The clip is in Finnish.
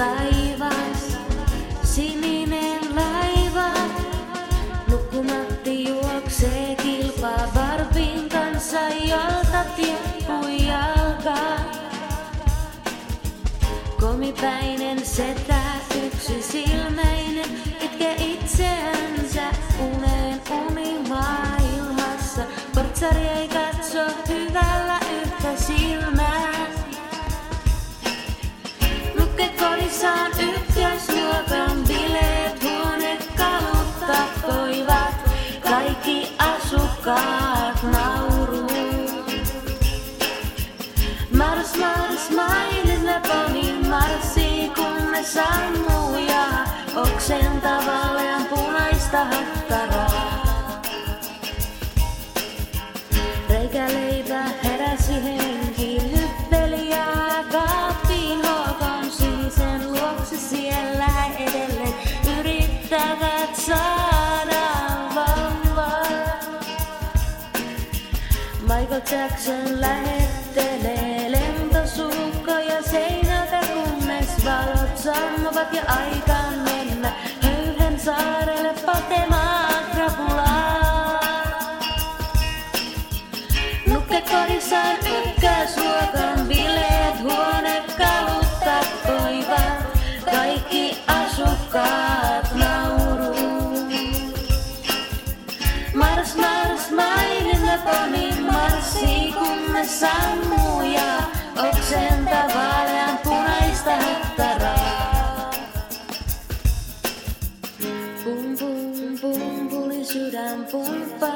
taivas, sininen laiva. Nukkumatti juoksee kilpaa Barbin kanssa, jolta tippuu jalka. Komipäinen setä, yksisilmäinen, itkee itseänsä uneen unimaailmassa. Portsari ei katso hyvällä yhtä silmää. Nukke-kodissaan ykkösluokan bileet, huonekalut tappoivat kaikki asukkaat nauruun. Mars, mars, mainin Leponin marssii, kun ne sammuu ja oksentaa vaalean punaista hakkaraa. Reikäleipä heräsi henki, hyppeli ja kaappiin Håkon sinisen luokse siellä edelleen yrittävät saada vauvaa. Michael Jackson lähettelee lentosukkoja seinältä, kunnes valot sammuvat ja aika mennä Höyhen saarelle poltemaan krapulaa. Nukke-kodissaan ykkösluokan bileet, huonekalut tappoivat kaikki asukkaat nauruun. Mars, mars, mainin Leponin marssii, kun ne sammuu ja oksentaa vaalean punaista hakkaraa. Pum pum pum, puli sydän pumppaa.